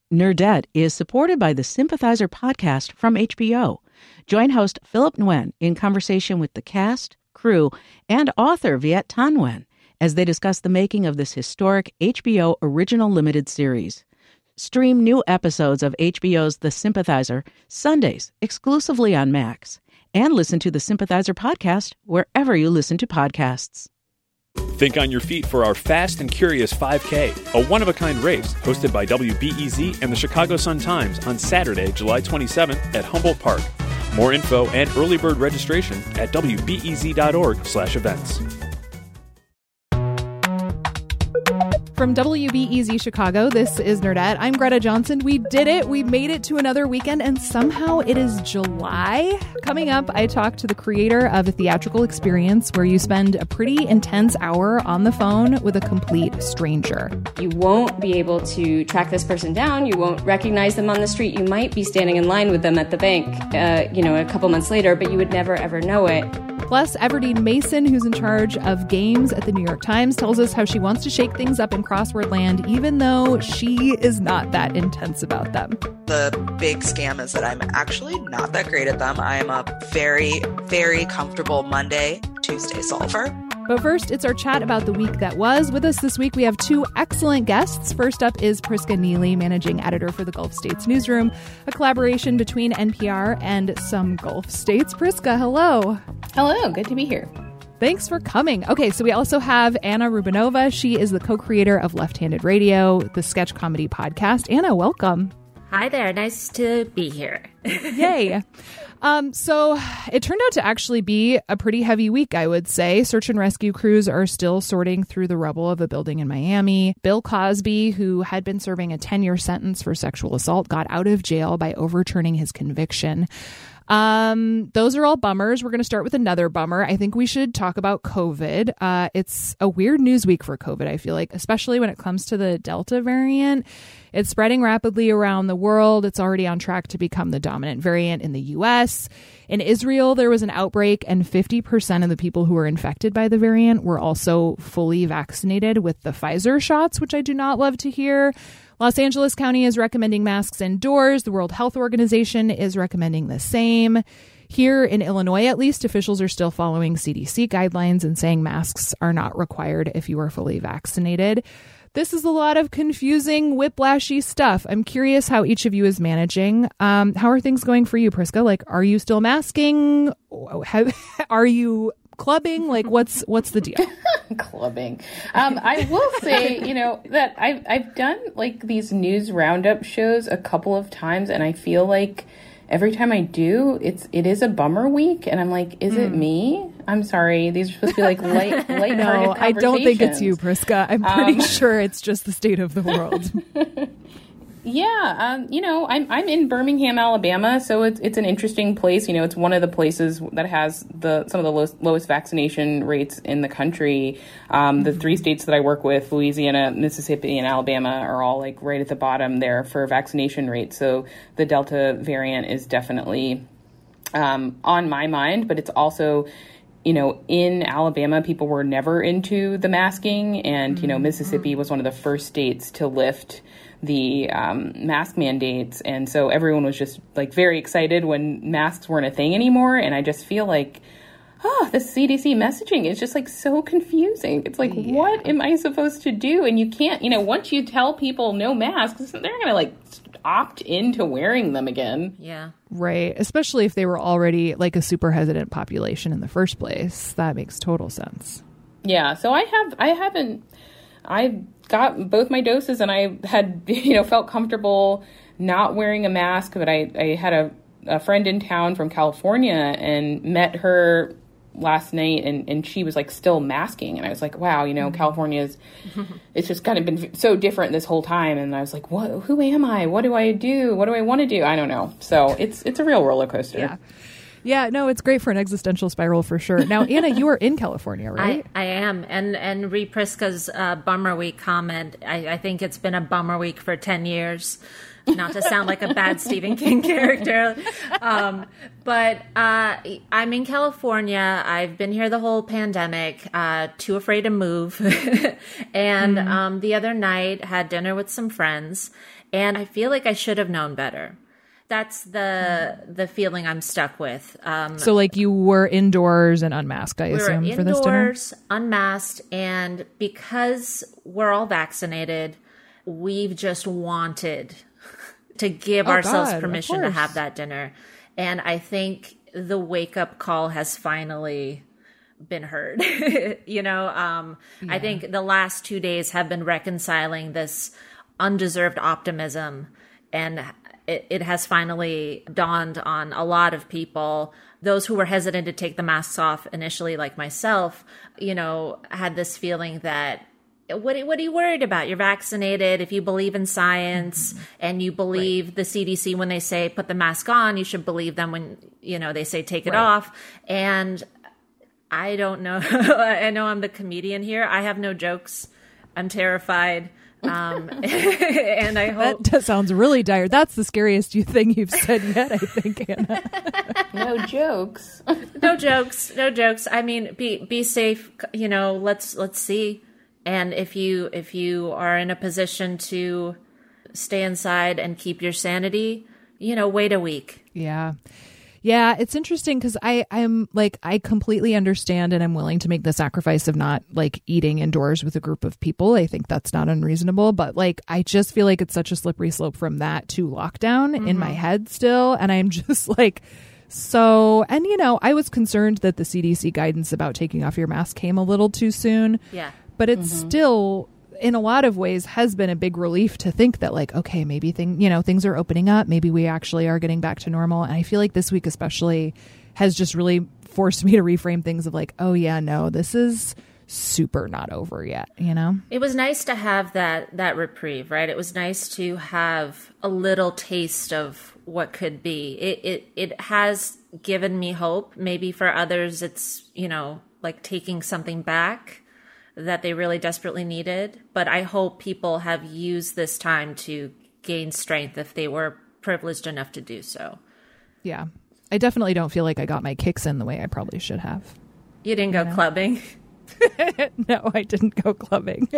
Nerdette is supported by the Sympathizer podcast from HBO. Join host Philip Nguyen in conversation with the cast, crew, and author Viet Thanh Nguyen as they discuss the making of this historic HBO original limited series. Stream new episodes of HBO's The Sympathizer Sundays exclusively on Max, and listen to the Sympathizer podcast wherever you listen to podcasts. Think on your feet for our Fast and Curious 5K, a one-of-a-kind race hosted by WBEZ and the Chicago Sun-Times on Saturday, July 27th at Humboldt Park. More info and early bird registration at wbez.org/events. From WBEZ Chicago, this is Nerdette. I'm Greta Johnson. We did it. We made it to another weekend, and somehow it is July. Coming up, I talk to the creator of a theatrical experience where you spend a pretty intense hour on the phone with a complete stranger. You won't be able to track this person down. You won't recognize them on the street. You might be standing in line with them at the bank, a couple months later, but you would never, ever know it. Plus, Everdeen Mason, who's in charge of games at the New York Times, tells us how she wants to shake things up in crossword land, even though she is not that intense about them. The big scam is that I'm actually not that great at them. I am a very, very comfortable Monday, Tuesday solver. But first, it's our chat about the week that was. With us this week, we have two excellent guests. First up is Priska Neely, managing editor for the Gulf States Newsroom, a collaboration between NPR and some Gulf states. Priska, hello. Hello, good to be here. Thanks for coming. Okay, so we also have Anna Rubinova. She is the co-creator of Left-Handed Radio, the sketch comedy podcast. Anna, welcome. Hi there. Nice to be here. Yay. So it turned out to actually be a pretty heavy week, I would say. Search and rescue crews are still sorting through the rubble of a building in Miami. Bill Cosby, who had been serving a 10-year sentence for sexual assault, got out of jail by overturning his conviction. Those are all bummers. We're going to start with another bummer. I think we should talk about COVID. It's a weird news week for COVID, I feel like, especially when it comes to the Delta variant. It's spreading rapidly around the world. It's already on track to become the dominant variant in the U.S. In Israel, there was an outbreak, and 50% of the people who were infected by the variant were also fully vaccinated with the Pfizer shots, which I do not love to hear. Los Angeles County is recommending masks indoors. The World Health Organization is recommending the same. Here in Illinois, at least, officials are still following CDC guidelines and saying masks are not required if you are fully vaccinated. This is a lot of confusing, whiplashy stuff. I'm curious how each of you is managing. How are things going for you, Priska? Like, are you still masking? Are you clubbing? Like, what's the deal? Clubbing. I will say, that I've done like these news roundup shows a couple of times, and I feel like every time I do, it is a bummer week, and I'm like, is it me? I'm sorry. These are supposed to be like light-hearted No, I don't think it's you, Priska. I'm pretty sure it's just the state of the world. Yeah, I'm in Birmingham, Alabama, so it's an interesting place. It's one of the places that has some of the lowest vaccination rates in the country. The three states that I work with, Louisiana, Mississippi, and Alabama, are all like right at the bottom there for vaccination rates. So the Delta variant is definitely on my mind, but it's also, in Alabama, people were never into the masking, and, Mississippi was one of the first states to lift the mask mandates. And so everyone was just like very excited when masks weren't a thing anymore. And I just feel like, the CDC messaging is just like so confusing. It's like, What am I supposed to do? And you can't, once you tell people no masks, they're going to like opt into wearing them again. Yeah. Right. Especially if they were already like a super hesitant population in the first place. That makes total sense. Yeah. So I got both my doses, and I had, felt comfortable not wearing a mask, but I had a friend in town from California and met her last night, and she was like still masking, and I was like, wow, California's it's just kind of been so different this whole time, and I was like, who am I? What do I do? What do I want to do? I don't know. So it's a real roller coaster. Yeah. Yeah, no, it's great for an existential spiral for sure. Now, Anna, you are in California, right? I am. And re Priska's bummer week comment, I think it's been a bummer week for 10 years. Not to sound like a bad Stephen King character. But I'm in California. I've been here the whole pandemic, too afraid to move. And the other night had dinner with some friends. And I feel like I should have known better. That's the feeling I'm stuck with. So like you were indoors and unmasked, I assume, for this dinner? Indoors, unmasked, and because we're all vaccinated, we've just wanted to give ourselves permission to have that dinner. And I think the wake-up call has finally been heard. I think the last 2 days have been reconciling this undeserved optimism, and it has finally dawned on a lot of people. Those who were hesitant to take the masks off initially, like myself, had this feeling that, what are you worried about? You're vaccinated. If you believe in science and you believe the CDC when they say put the mask on, you should believe them when, they say take it off. And I don't know. I know I'm the comedian here. I have no jokes. I'm terrified. And I hope that sounds really dire. That's the scariest thing you've said yet, I think, Anna. No jokes. No jokes. I mean, be safe. Let's see. And if you are in a position to stay inside and keep your sanity, wait a week. Yeah, it's interesting because I'm like, I completely understand and I'm willing to make the sacrifice of not like eating indoors with a group of people. I think that's not unreasonable, but like, I just feel like it's such a slippery slope from that to lockdown in my head still. And I'm just like, I was concerned that the CDC guidance about taking off your mask came a little too soon. Yeah. But it's still, in a lot of ways, has been a big relief to think that like, okay, maybe things are opening up. Maybe we actually are getting back to normal. And I feel like this week especially has just really forced me to reframe things of like, oh yeah, no, this is super not over yet, It was nice to have that reprieve, right? It was nice to have a little taste of what could be. It has given me hope. Maybe for others it's, like taking something back that they really desperately needed. But I hope people have used this time to gain strength if they were privileged enough to do so. Yeah. I definitely don't feel like I got my kicks in the way I probably should have. You didn't go clubbing? No, I didn't go clubbing.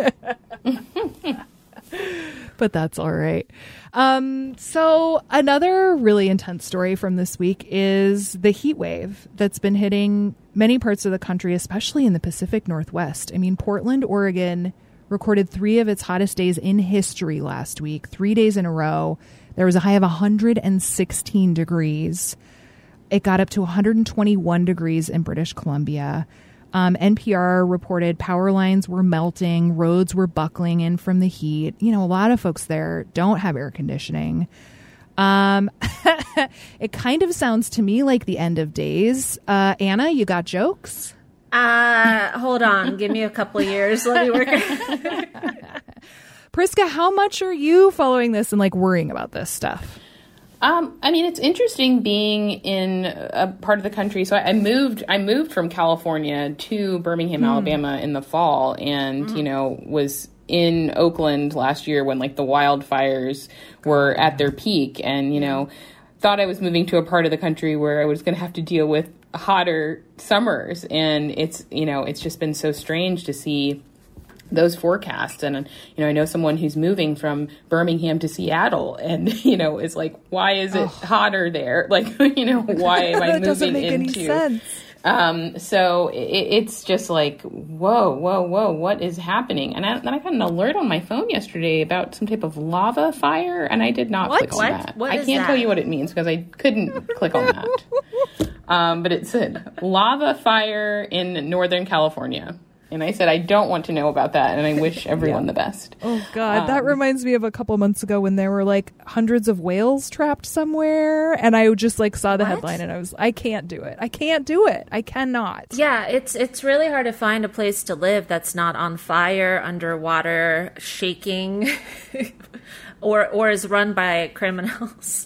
But that's all right. So another really intense story from this week is the heat wave that's been hitting many parts of the country, especially in the Pacific Northwest. I mean, Portland, Oregon recorded 3 of its hottest days in history last week, 3 days in a row. There was a high of 116 degrees. It got up to 121 degrees in British Columbia. NPR reported power lines were melting, roads were buckling in from the heat. A lot of folks there don't have air conditioning. It kind of sounds to me like the end of days. Anna, you got jokes? Hold on. Give me a couple of years. Let me work. Priska, how much are you following this and like worrying about this stuff? It's interesting being in a part of the country. So I moved from California to Birmingham, Alabama in the fall and, was in Oakland last year when like the wildfires were at their peak and, thought I was moving to a part of the country where I was going to have to deal with hotter summers. And it's just been so strange to see those forecasts. And, I know someone who's moving from Birmingham to Seattle and, is like, why is it hotter there? Like, why am I moving into? Any sense. So it's just like, whoa, what is happening? And then I got an alert on my phone yesterday about some type of lava fire, and I did not click on that. I can't tell you what it means because I couldn't click on that. But it said lava fire in Northern California. And I said, I don't want to know about that, and I wish everyone the best. Oh, God. That reminds me of a couple months ago when there were, like, hundreds of whales trapped somewhere, and I just, like, saw the headline, and I can't do it. I can't do it. I cannot. Yeah, it's really hard to find a place to live that's not on fire, underwater, shaking, or is run by criminals.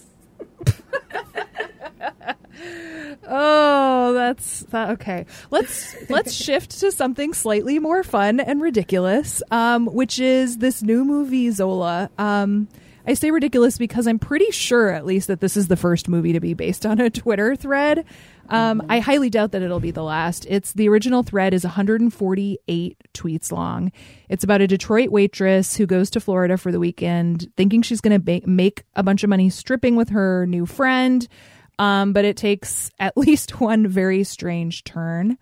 Oh, that's okay. Let's shift to something slightly more fun and ridiculous, which is this new movie Zola. I say ridiculous because I'm pretty sure, at least, that this is the first movie to be based on a Twitter thread. I highly doubt that it'll be the last. The original thread is 148 tweets long. It's about a Detroit waitress who goes to Florida for the weekend, thinking she's going to make a bunch of money stripping with her new friend. But it takes at least one very strange turn.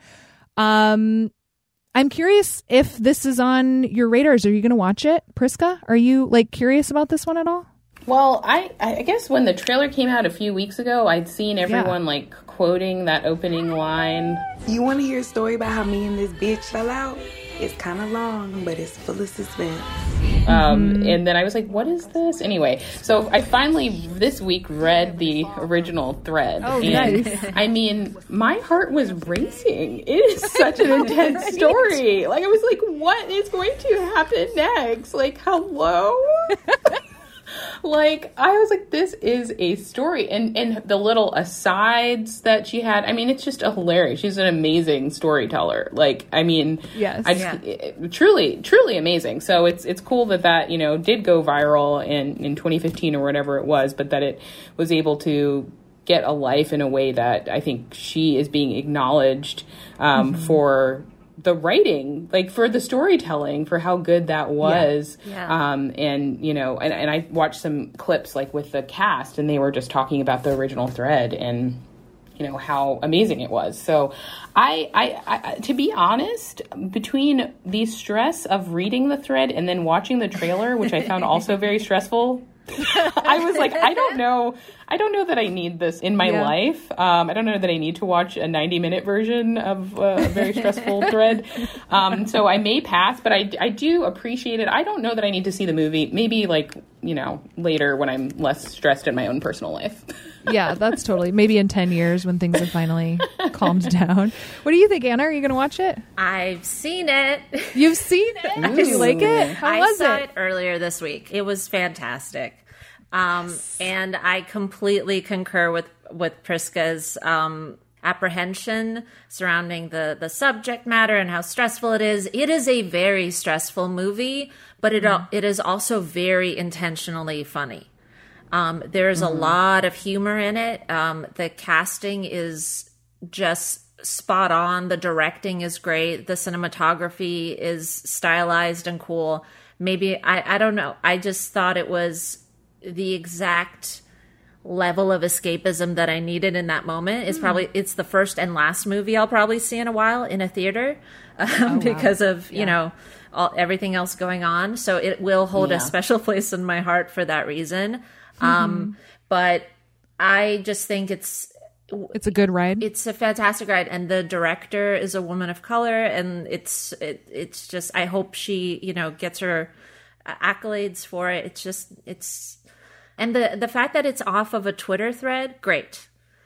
I'm curious if this is on your radars. Are you going to watch it, Priska? Are you curious about this one at all? Well, I guess when the trailer came out a few weeks ago, I'd seen everyone quoting that opening line. You want to hear a story about how me and this bitch fell out? It's kind of long, but it's full of suspense. And then I was like, what is this? Anyway, so I finally this week read the original thread. Oh, and, nice. I mean, my heart was racing. It is such an intense story. I was like, what is going to happen next? Hello? I was like, this is a story. And the little asides that she had, I mean, it's just hilarious. She's an amazing storyteller. Yes. Truly, truly amazing. So it's cool that did go viral in 2015 or whatever it was, but that it was able to get a life in a way that I think she is being acknowledged for the writing, for the storytelling, for how good that was. Yeah. And I watched some clips with the cast, and they were just talking about the original thread and how amazing it was. So I to be honest, between the stress of reading the thread and then watching the trailer, which I found also very stressful, I was like, I don't know that I need this in my life. I don't know that I need to watch a 90-minute version of a very stressful thread. So I may pass, but I do appreciate it. I don't know that I need to see the movie. Maybe later when I'm less stressed in my own personal life. Yeah, that's totally. Maybe in 10 years when things have finally calmed down. What do you think, Anna? Are you going to watch it? I've seen it. You've seen it? Did you like it? How was it? I saw it earlier this week. It was fantastic. And I completely concur with Priska's apprehension surrounding the subject matter and how stressful it is. It is a very stressful movie, but it is also very intentionally funny. There's a lot of humor in it. The casting is just spot on. The directing is great. The cinematography is stylized and cool. Maybe, I don't know. I just thought it was the exact level of escapism that I needed in that moment. It's the first and last movie I'll probably see in a while in a theater because of, everything else going on. So it will hold a special place in my heart for that reason. But I just think it's a good ride. It's a fantastic ride, and the director is a woman of color, and it's just, I hope she gets her accolades for it. And the fact that it's off of a Twitter thread, great.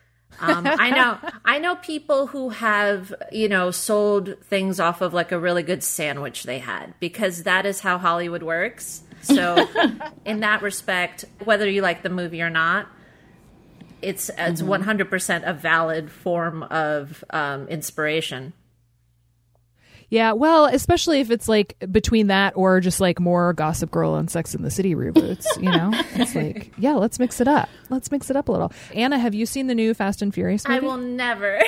I know people who have sold things off of a really good sandwich they had, because that is how Hollywood works. So in that respect, whether you like the movie or not, it's 100% a valid form of inspiration. Yeah, well, especially if it's between that or just more Gossip Girl and Sex and the City reboots, It's let's mix it up. Let's mix it up a little. Anna, have you seen the new Fast and Furious movie? I will never.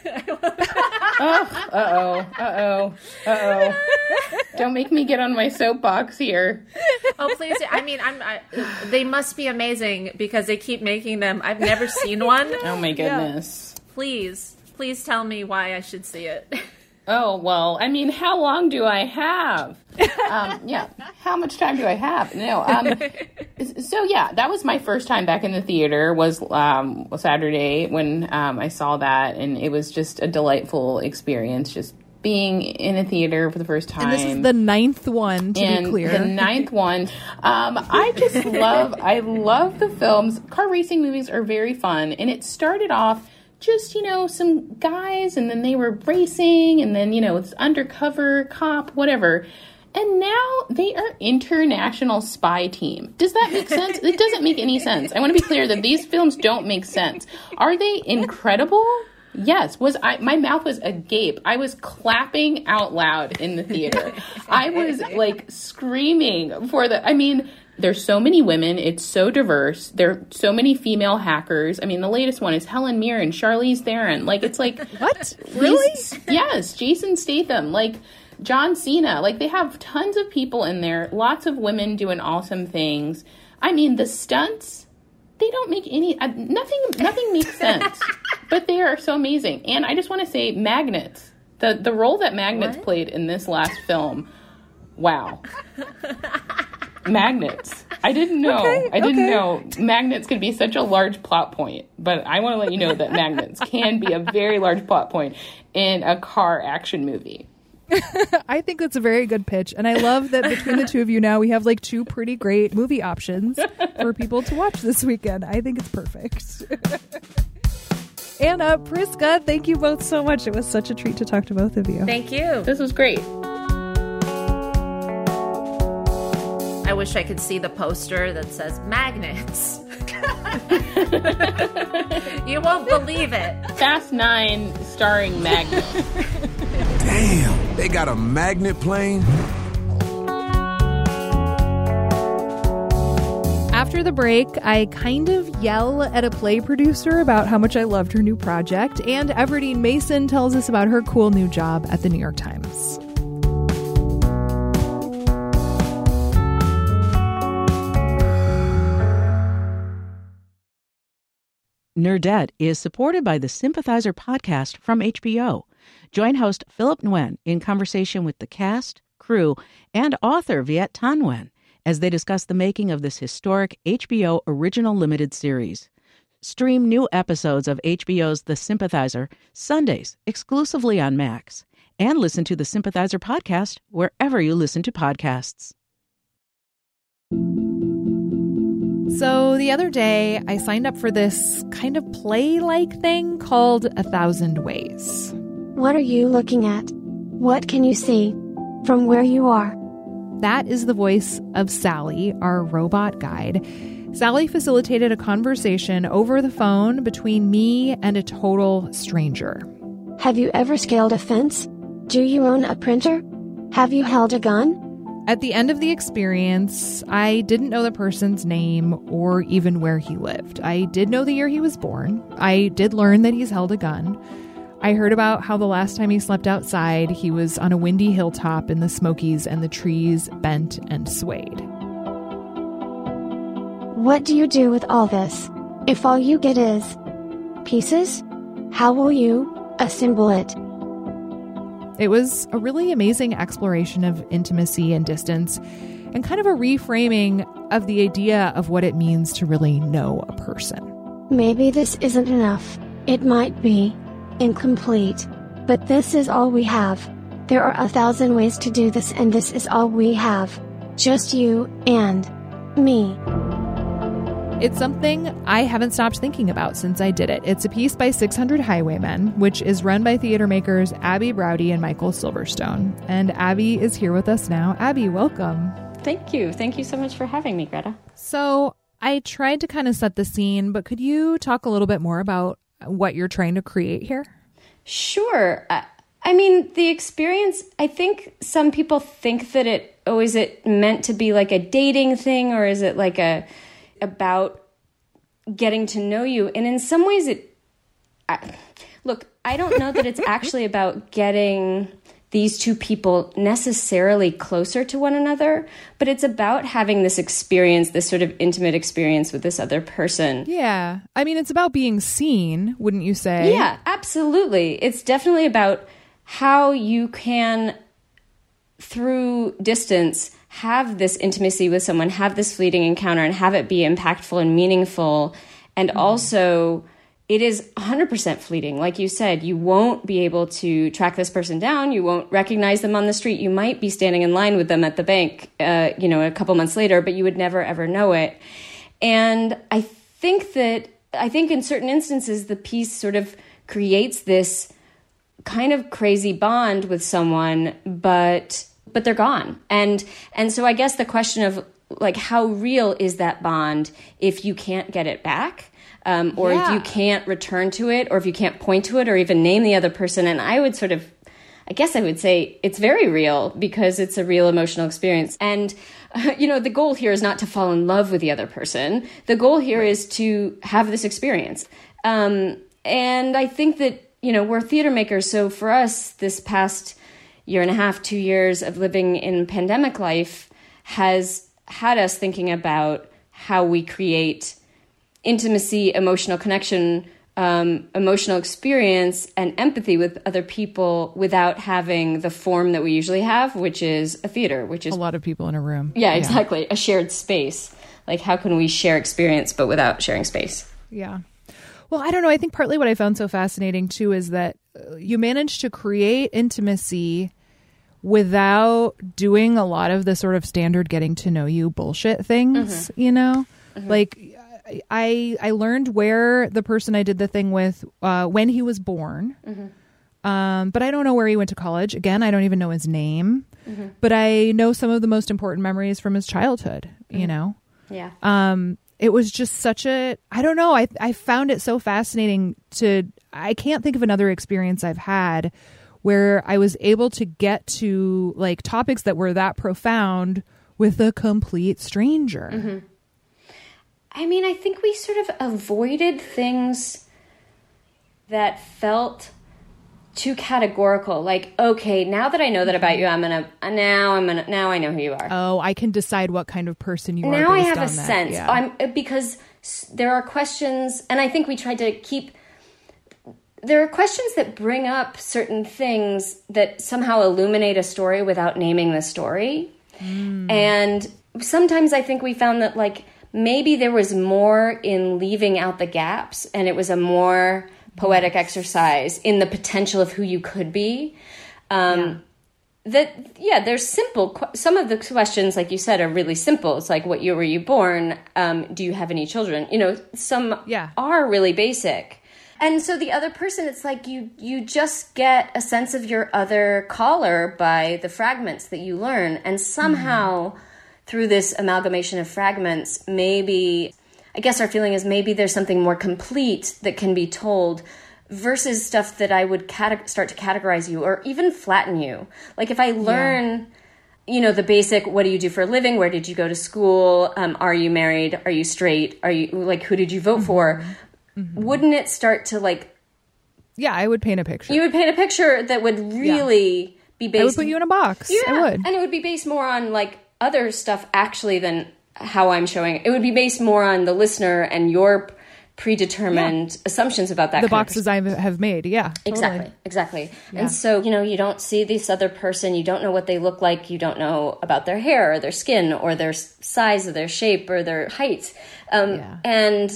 Uh-oh. Don't make me get on my soapbox here. Oh, please. I mean, they must be amazing because they keep making them. I've never seen one. Oh, my goodness. Yeah. Please tell me why I should see it. Oh, well, I mean, how long do I have? How much time do I have? No. That was my first time back in the theater was Saturday when I saw that, and it was just a delightful experience, just being in a theater for the first time. And this is the 9th one, to be clear. The 9th one. I love the films. Car racing movies are very fun, and it started off just, some guys, and then they were racing, and then, it's undercover cop, whatever. And now they are international spy team. Does that make sense? It doesn't make any sense. I want to be clear that these films don't make sense. Are they incredible? Yes. My mouth was agape. I was clapping out loud in the theater. I was screaming for There's so many women. It's so diverse. There are so many female hackers. I mean, the latest one is Helen Mirren, Charlize Theron. Like, it's like... What? Really? Yes. Jason Statham. Like, John Cena. Like, they have tons of people in there. Lots of women doing awesome things. I mean, the stunts, they don't make any... nothing makes sense. But they are so amazing. And I just want to say, Magnets. The role that Magnets played in this last film... Wow. Magnets. I didn't know. I didn't know magnets could be such a large plot point. But I want to let you know that magnets can be a very large plot point in a car action movie. I think that's a very good pitch. And I love that between the two of you now, we have like two pretty great movie options for people to watch this weekend. I think it's perfect. Anna, Priska, thank you both so much. It was such a treat to talk to both of you. Thank you. This was great. I wish I could see the poster that says magnets. You won't believe it. Fast 9 starring Magnet. Damn, they got a magnet plane? After the break, I kind of yell at a play producer about how much I loved her new project, and Everdeen Mason tells us about her cool new job at the New York Times. Nerdette is supported by the Sympathizer podcast from HBO. Join host Philip Nguyen in conversation with the cast, crew, and author Viet Thanh Nguyen as they discuss the making of this historic HBO original limited series. Stream new episodes of HBO's The Sympathizer Sundays exclusively on Max, and listen to the Sympathizer podcast wherever you listen to podcasts. So the other day, I signed up for this kind of play-like thing called 1,000 Ways. What are you looking at? What can you see from where you are? That is the voice of Sally, our robot guide. Sally facilitated a conversation over the phone between me and a total stranger. Have you ever scaled a fence? Do you own a printer? Have you held a gun? At the end of the experience, I didn't know the person's name or even where he lived. I did know the year he was born. I did learn that he's held a gun. I heard about how the last time he slept outside, he was on a windy hilltop in the Smokies and the trees bent and swayed. What do you do with all this? If all you get is pieces, how will you assemble it? It was a really amazing exploration of intimacy and distance, and kind of a reframing of the idea of what it means to really know a person. Maybe this isn't enough. It might be incomplete. But this is all we have. There are 1,000 ways to do this, and this is all we have. Just you and me. It's something I haven't stopped thinking about since I did it. It's a piece by 600 Highwaymen, which is run by theater makers Abby Browdy and Michael Silverstone. And Abby is here with us now. Abby, welcome. Thank you. Thank you so much for having me, Greta. So I tried to kind of set the scene, but could you talk a little bit more about what you're trying to create here? Sure. I mean, the experience, I think some people think that is it meant to be like a dating thing, or is it like about getting to know you? And in some ways I don't know that it's actually about getting these two people necessarily closer to one another, but it's about having this experience, this sort of intimate experience with this other person. Yeah. I mean, it's about being seen, wouldn't you say? Yeah, absolutely. It's definitely about how you can, through distance, have this intimacy with someone, have this fleeting encounter, and have it be impactful and meaningful. And also, it is 100% fleeting. Like you said, you won't be able to track this person down. You won't recognize them on the street. You might be standing in line with them at the bank, a couple months later, but you would never, ever know it. And I think in certain instances, the piece sort of creates this kind of crazy bond with someone, but they're gone. And so I guess the question of like, how real is that bond if you can't get it back? If you can't return to it, or if you can't point to it or even name the other person. And I I guess I would say it's very real because it's a real emotional experience. And, the goal here is not to fall in love with the other person. The goal here is to have this experience. And I think that, we're theater makers. So for us, this past year and a half, 2 years of living in pandemic life has had us thinking about how we create intimacy, emotional connection, emotional experience, and empathy with other people without having the form that we usually have, which is a theater, which is a lot of people in a room. Yeah, exactly. A shared space. Like, how can we share experience but without sharing space? Yeah. Well, I don't know. I think partly what I found so fascinating too is that you managed to create intimacy without doing a lot of the sort of standard getting to know you bullshit things, Like, I learned where the person I did the thing with when he was born, but I don't know where he went to college. Again, I don't even know his name, but I know some of the most important memories from his childhood, Yeah. It was just such I don't know. I found it so fascinating I can't think of another experience I've had where I was able to get to like topics that were that profound with a complete stranger. Mm-hmm. I mean, I think we sort of avoided things that felt too categorical. Like, okay, now that I know that about you, now I know who you are. Oh, I can decide what kind of person you are. Now I have a sense. Yeah. Because there are questions, and I think we tried to keep. There are questions that bring up certain things that somehow illuminate a story without naming the story. And sometimes I think we found that, like, maybe there was more in leaving out the gaps, and it was a more poetic exercise in the potential of who you could be. There's simple. Some of the questions, like you said, are really simple. It's like, what year were you born? Do you have any children? Some are really basic. And so the other person, it's like you just get a sense of your other caller by the fragments that you learn. And somehow through this amalgamation of fragments, maybe, I guess our feeling is maybe there's something more complete that can be told versus stuff that I would start to categorize you or even flatten you. Like if I learn, the basic, what do you do for a living? Where did you go to school? Are you married? Are you straight? Are you like, who did you vote for? Wouldn't it start to like... Yeah, I would paint a picture. You would paint a picture that would really be based... I would put you in a box. Yeah, I would. And it would be based more on like other stuff actually than how I'm showing it. It would be based more on the listener and your predetermined assumptions about that. The boxes I have made, Exactly. Yeah. And so, you don't see this other person, you don't know what they look like, you don't know about their hair or their skin or their size or their shape or their height. And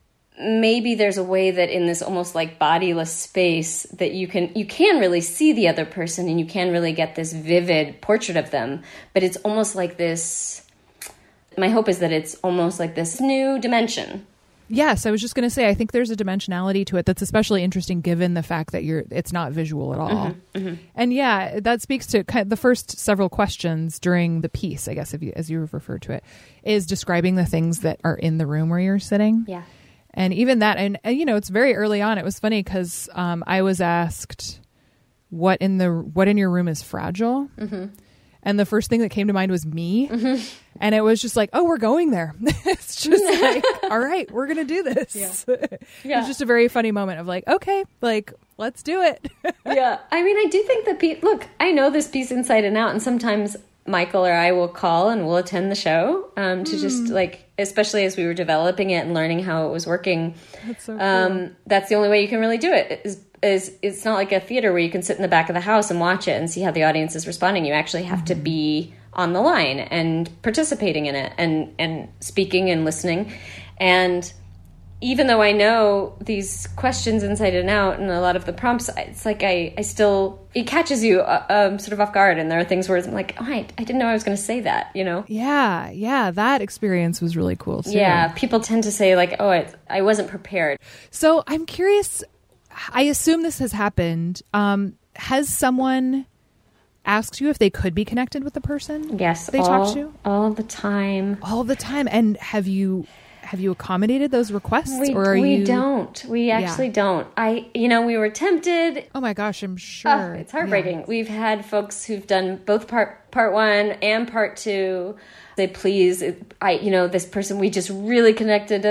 maybe there's a way that in this almost like bodiless space that you can really see the other person and you can really get this vivid portrait of them. But it's almost like this, my hope is that it's almost like this new dimension. Yes, I was just going to say, I think there's a dimensionality to it that's especially interesting given the fact that it's not visual at all. And that speaks to kind of the first several questions during the piece, I guess, as you referred to it, is describing the things that are in the room where you're sitting. Yeah. And even that, and it's very early on. It was funny because I was asked, what in your room is fragile? And the first thing that came to mind was me. And it was just like, oh, we're going there. It's just like, all right, we're going to do this. It was just a very funny moment of like, okay, like, let's do it. I mean, I do think that, look, I know this piece inside and out. And sometimes Michael or I will call and we'll attend the show to just like, especially as we were developing it and learning how it was working. That's so cool. That's the only way you can really do it is it's not like a theater where you can sit in the back of the house and watch it and see how the audience is responding. You actually have to be on the line and participating in it and speaking and listening. And even though I know these questions inside and out and a lot of the prompts, it's like I still, it catches you sort of off guard. And there are things where I'm like, oh, I didn't know I was going to say that, Yeah, that experience was really cool too. Yeah, people tend to say like, oh, I wasn't prepared. So I'm curious, I assume this has happened. Has someone asked you if they could be connected with the person? Yes, they talk to? All the time. All the time. And have you have you accommodated those requests? We don't. We actually don't. We were tempted. Oh my gosh, I'm sure. It's heartbreaking. Yeah. We've had folks who've done both part 1 and part 2 say, please, this person, we just really connected,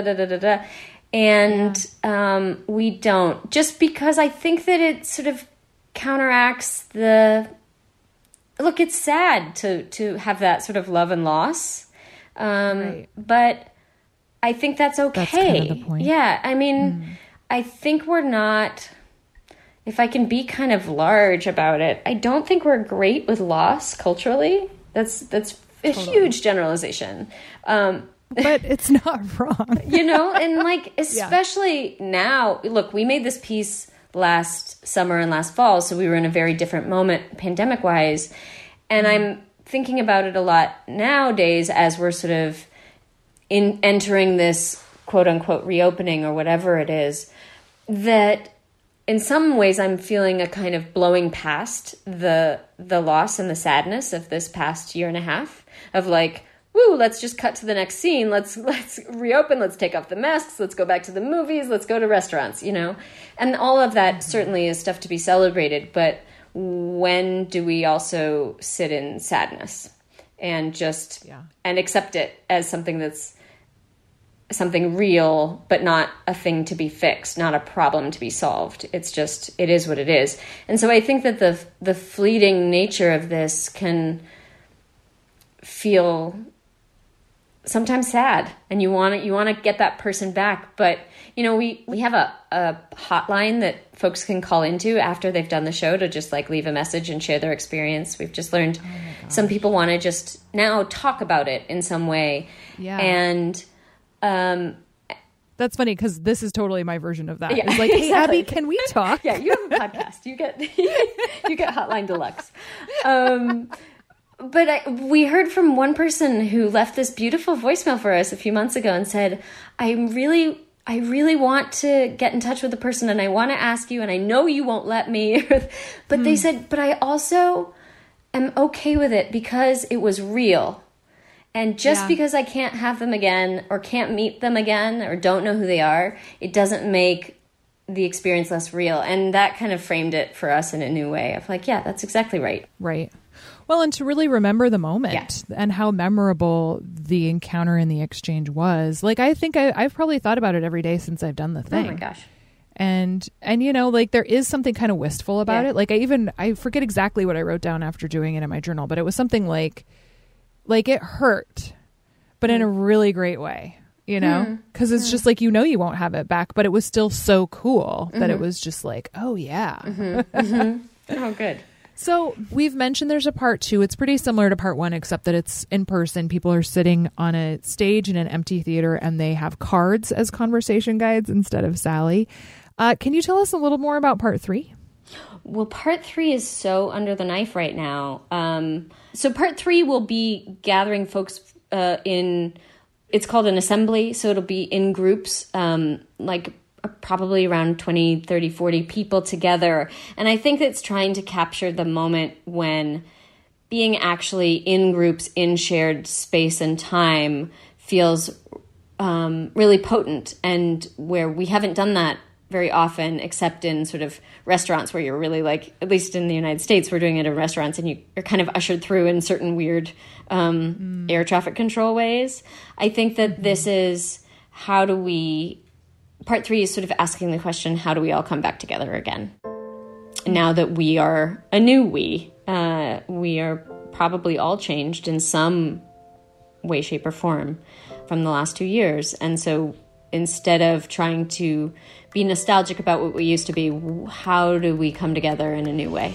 And we don't. Just because I think that it sort of counteracts look, it's sad to have that sort of love and loss. But I think that's okay. That's kind of the point. Yeah. I mean, I think we're not, if I can be kind of large about it, I don't think we're great with loss culturally. That's a huge generalization. But it's not wrong. And especially now, look, we made this piece last summer and last fall, so we were in a very different moment pandemic wise. And I'm thinking about it a lot nowadays as we're sort of entering this quote unquote reopening or whatever it is, that in some ways I'm feeling a kind of blowing past the loss and the sadness of this past year and a half of woo, let's just cut to the next scene. Let's reopen. Let's take off the masks. Let's go back to the movies. Let's go to restaurants, And all of that certainly is stuff to be celebrated. But when do we also sit in sadness and just and accept it as something that's something real, but not a thing to be fixed, not a problem to be solved. It's just, it is what it is. And so I think that the fleeting nature of this can feel sometimes sad, and you want to get that person back. But we have a hotline that folks can call into after they've done the show to just leave a message and share their experience. We've just learned some people want to just now talk about it in some way. Yeah. And that's funny because this is totally my version of that. Yeah, it's like, hey, exactly. Abby, can we talk? Yeah, you have a podcast. You get Hotline Deluxe. But we heard from one person who left this beautiful voicemail for us a few months ago and said, I really want to get in touch with the person, and I want to ask you, and I know you won't let me. But they said, but I also am okay with it because it was real. And just because I can't have them again or can't meet them again or don't know who they are, it doesn't make the experience less real. And that kind of framed it for us in a new way of that's exactly right. Right. Well, and to really remember the moment and how memorable the encounter and the exchange was. I think I've probably thought about it every day since I've done the thing. Oh my gosh. And there is something kind of wistful about it. I forget exactly what I wrote down after doing it in my journal, but it was something like it hurt, but in a really great way, because it's just you won't have it back, but it was still so cool that it was just oh yeah. Oh, good. So we've mentioned there's a part 2. It's pretty similar to part 1, except that it's in person. People are sitting on a stage in an empty theater, and they have cards as conversation guides instead of Sally. Can you tell us a little more about part 3? Well, part 3 is so under the knife right now. So part 3 will be gathering folks it's called an assembly. So it'll be in groups, probably around 20, 30, 40 people together. And I think it's trying to capture the moment when being actually in groups in shared space and time feels really potent, and where we haven't done that very often, except in sort of restaurants where you're really at least in the United States, we're doing it in restaurants and you're kind of ushered through in certain weird air traffic control ways. I think that this is part 3 is sort of asking the question, how do we all come back together again? Now that we are a new we are probably all changed in some way, shape, or form from the last 2 years. And so instead of trying to be nostalgic about what we used to be, how do we come together in a new way?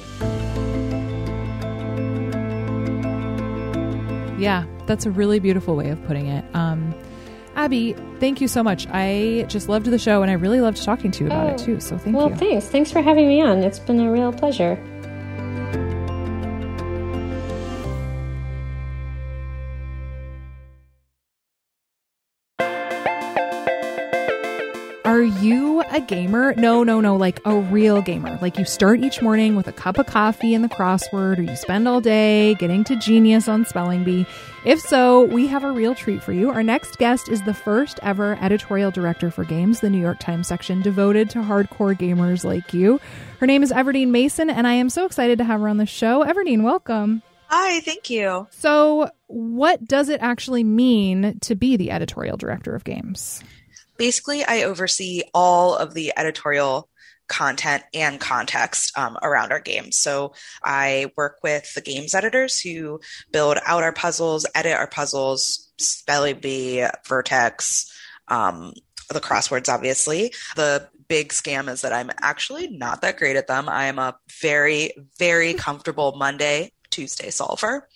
Yeah, that's a really beautiful way of putting it. Abby, thank you so much. I just loved the show, and I really loved talking to you about it too. So thank you. Well, thanks. Thanks for having me on. It's been a real pleasure. Are you a gamer? No, like a real gamer. Like you start each morning with a cup of coffee and the crossword, or you spend all day getting to genius on Spelling Bee. If so, we have a real treat for you. Our next guest is the first ever editorial director for games, the New York Times section devoted to hardcore gamers like you. Her name is Everdeen Mason, and I am so excited to have her on the show. Everdeen, welcome. Hi, thank you. So what does it actually mean to be the editorial director of games? Basically, I oversee all of the editorial content and context around our games. So I work with the games editors who build out our puzzles, edit our puzzles, Spelling Bee, Vertex, the crosswords, obviously. The big scam is that I'm actually not that great at them. I am a very, very comfortable Monday, Tuesday solver.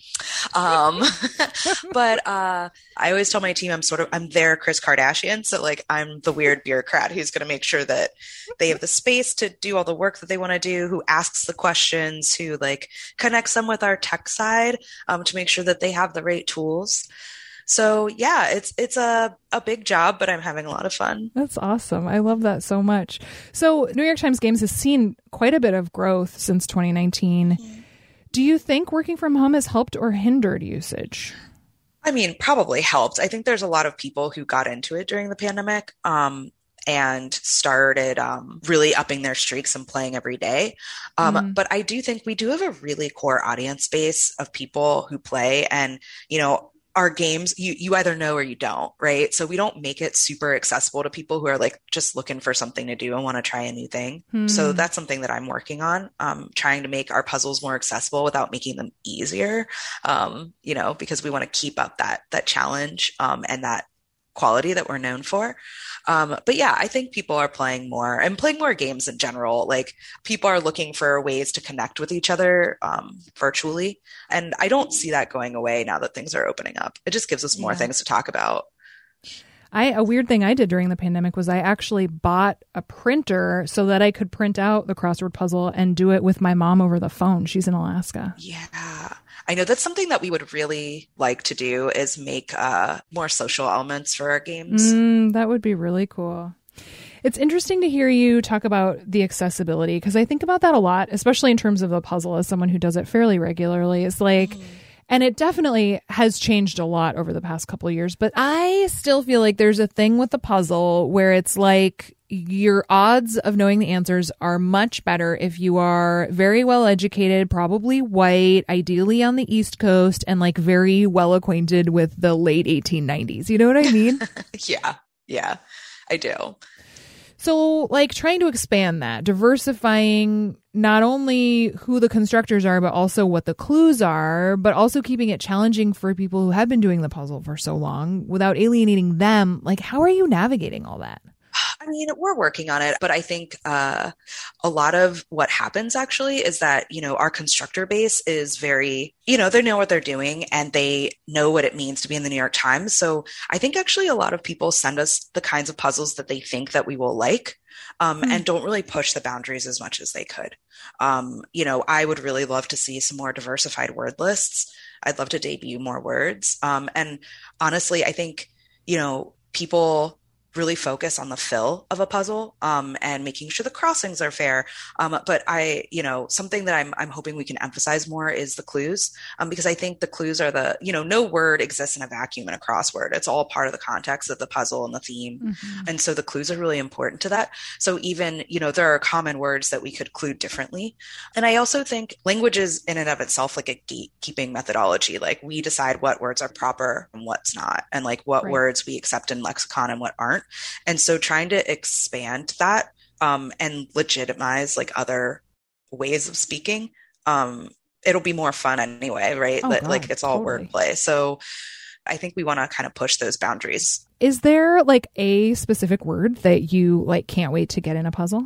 But I always tell my team I'm their Kris Kardashian. So like I'm the weird bureaucrat who's going to make sure that they have the space to do all the work that they want to do, who asks the questions, who like connects them with our tech side to make sure that they have the right tools. So yeah, it's a big job, but I'm having a lot of fun. That's awesome. I love that so much. So New York Times Games has seen quite a bit of growth since 2019. Do you think working from home has helped or hindered usage? I mean, probably helped. I think there's a lot of people who got into it during the pandemic and started really upping their streaks and playing every day. But I do think we do have a really core audience base of people who play, and, you know, our games, you either know or you don't, right? So we don't make it super accessible to people who are like just looking for something to do and want to try a new thing. So that's something that I'm working on, trying to make our puzzles more accessible without making them easier, you know, because we want to keep up that challenge and that quality that we're known for. But yeah, I think people are playing more games in general. Like people are looking for ways to connect with each other virtually. And I don't see that going away now that things are opening up. It just gives us more things to talk about. A weird thing I did during the pandemic was I actually bought a printer so that I could print out the crossword puzzle and do it with my mom over the phone. She's in Alaska. Yeah. I know that's something that we would really like to do, is make more social elements for our games. That would be really cool. It's interesting to hear you talk about the accessibility, because I think about that a lot, especially in terms of a puzzle as someone who does it fairly regularly. It's like, and it definitely has changed a lot over the past couple of years, but I still feel like there's a thing with the puzzle where it's like your odds of knowing the answers are much better if you are very well educated, probably white, ideally on the East Coast, and like very well acquainted with the late 1890s. You know what I mean? Yeah, I do. So like trying to expand that, diversifying not only who the constructors are, but also what the clues are, but also keeping it challenging for people who have been doing the puzzle for so long without alienating them. Like, how are you navigating all that? I mean, we're working on it, but I think a lot of what happens actually is that, you know, our constructor base is very, you know, they know what they're doing and they know what it means to be in the New York Times. So I think actually a lot of people send us the kinds of puzzles that they think that we will like, and don't really push the boundaries as much as they could. You know, I would really love to see some more diversified word lists. I'd love to debut more words. And honestly, I think, you know, people really focus on the fill of a puzzle, and making sure the crossings are fair. But something that I'm hoping we can emphasize more is the clues, because I think the clues are no word exists in a vacuum in a crossword. It's all part of the context of the puzzle and the theme. And so the clues are really important to that. So even, you know, there are common words that we could clue differently. And I also think language is in and of itself like a gatekeeping methodology. Like we decide what words are proper and what's not, and like what words we accept in lexicon and what aren't. And so trying to expand that and legitimize like other ways of speaking, it'll be more fun anyway, right? Like it's all wordplay. So I think we want to kind of push those boundaries. Is there like a specific word that you like can't wait to get in a puzzle?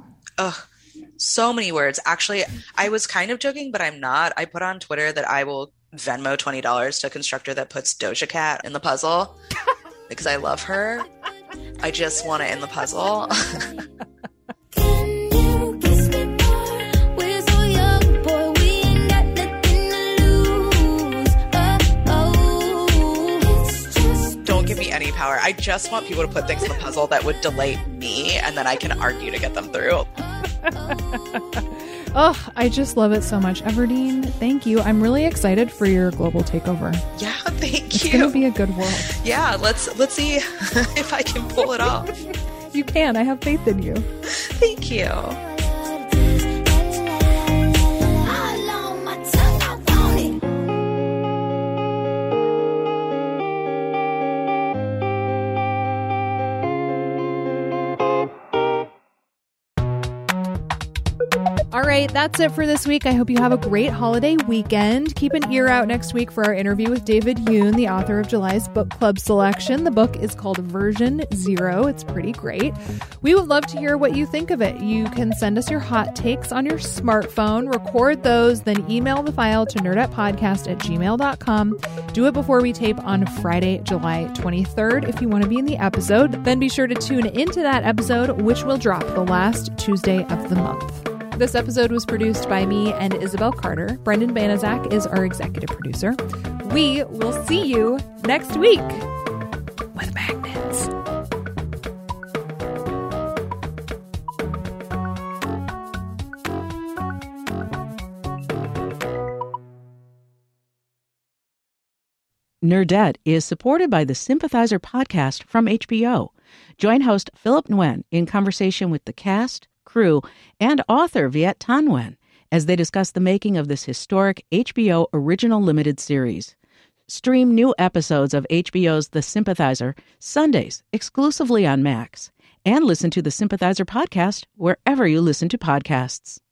So many words. Actually, I was kind of joking, but I'm not. I put on Twitter that I will Venmo $20 to a constructor that puts Doja Cat in the puzzle because I love her. I just want it in the puzzle. Don't give me any power. I just want people to put things in the puzzle that would delay me, and then I can argue to get them through. Oh, I just love it so much. Everdeen, thank you. I'm really excited for your global takeover. Yeah, thank It's you. going to be a good world. Yeah, let's see if I can pull it off. You can. I have faith in you. Thank you. All right, that's it for this week. I hope you have a great holiday weekend. Keep an ear out next week for our interview with David Yoon, the author of July's book club selection. The book is called Version 0. It's pretty great. We would love to hear what you think of it. You can send us your hot takes on your smartphone, record those, then email the file to nerdettepodcast@gmail.com. Do it before we tape on Friday, July 23rd if you want to be in the episode. Then be sure to tune into that episode, which will drop the last Tuesday of the month. This episode was produced by me and Isabel Carter. Brendan Banaszak is our executive producer. We will see you next week with magnets. Nerdette is supported by the Sympathizer podcast from HBO. Join host Philip Nguyen in conversation with the cast, crew, and author Viet Thanh Nguyen as they discuss the making of this historic HBO original limited series. Stream new episodes of HBO's The Sympathizer Sundays exclusively on Max, and listen to the Sympathizer podcast wherever you listen to podcasts.